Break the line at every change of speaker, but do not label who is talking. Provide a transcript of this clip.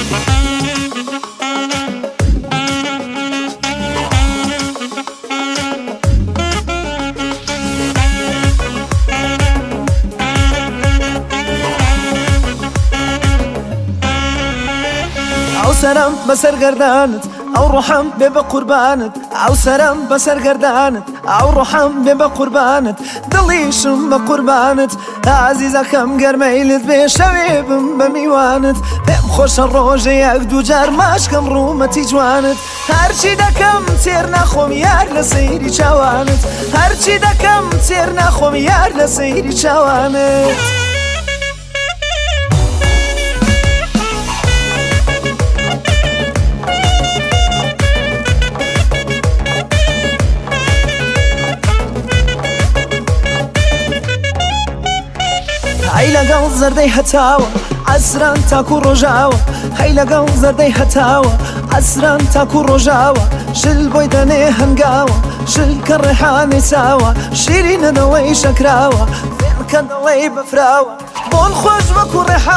ئەو سەرم بەسەر گەردانت ئەو ڕۆحەم بێ بە قوربانت ئەو سەرم بەسەر گەردانت ئەو ڕۆحەم بێ بە قوربانت دڵیشم بە قوربانت عەزیزەکەم گەرمەیلت بێ شەوێ بم بە میوانت پێم خۆشە ڕۆژە یەک دوو جار ماشکەم ڕوومەتی جوانت هەرچی دەکەم تێر ناخۆم یار لە سەیری چاوانت هەرچی دەکەم تێر ناخۆم یار لە سەیری چاوانت هەی لەگەڵ زەردەی هەتاوە عەسران تاکو ڕۆژاوە هەی لەگەڵ زەردەی هەتاوە عەسران تاکو ڕۆژاوە شل بۆی دەنێ هەنگاوە شل کە ڕێحانەی چاوە شیرینە دەڵێی شەکراوە فێڵکە دەڵێی بەفراوە بۆن خۆش وەکو ڕێحان